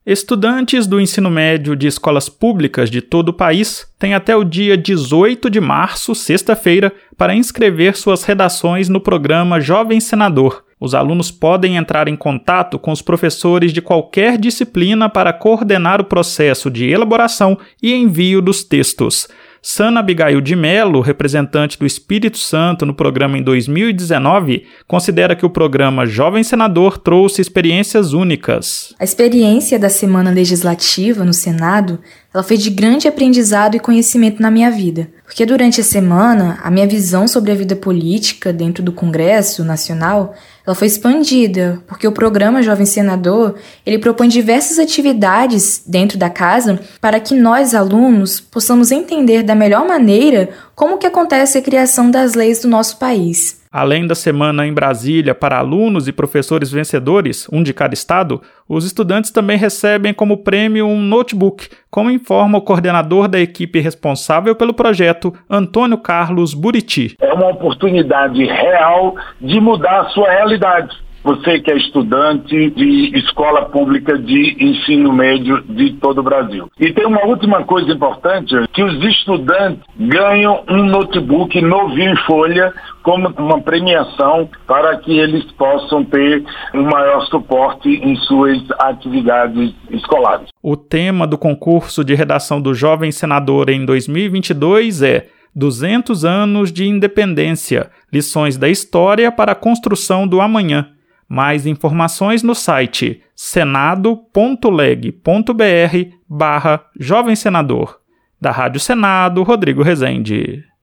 Estudantes do ensino médio de escolas públicas de todo o país têm até o dia 18 de março, sexta-feira, para inscrever suas redações no programa Jovem Senador. Os alunos podem entrar em contato com os professores de qualquer disciplina para coordenar o processo de elaboração e envio dos textos. Sana Abigail de Mello, representante do Espírito Santo no programa em 2019, considera que o programa Jovem Senador trouxe experiências únicas. A experiência da Semana Legislativa no Senado, ela foi de grande aprendizado e conhecimento na minha vida, porque durante a semana, a minha visão sobre a vida política dentro do Congresso Nacional, ela foi expandida, porque o programa Jovem Senador, ele propõe diversas atividades dentro da casa para que nós, alunos, possamos entender da melhor maneira como que acontece a criação das leis do nosso país. Além da semana em Brasília para alunos e professores vencedores, um de cada estado, os estudantes também recebem como prêmio um notebook, como informa o coordenador da equipe responsável pelo projeto, Antônio Carlos Buriti. É uma oportunidade real de mudar a sua realidade. Você que é estudante de escola pública de ensino médio de todo o Brasil. E tem uma última coisa importante, que os estudantes ganham um notebook novinho em folha, como uma premiação para que eles possam ter um maior suporte em suas atividades escolares. O tema do concurso de redação do Jovem Senador em 2022 é 200 anos de independência, lições da história para a construção do amanhã. Mais informações no site senado.leg.br/Jovem Senador. Da Rádio Senado, Rodrigo Rezende.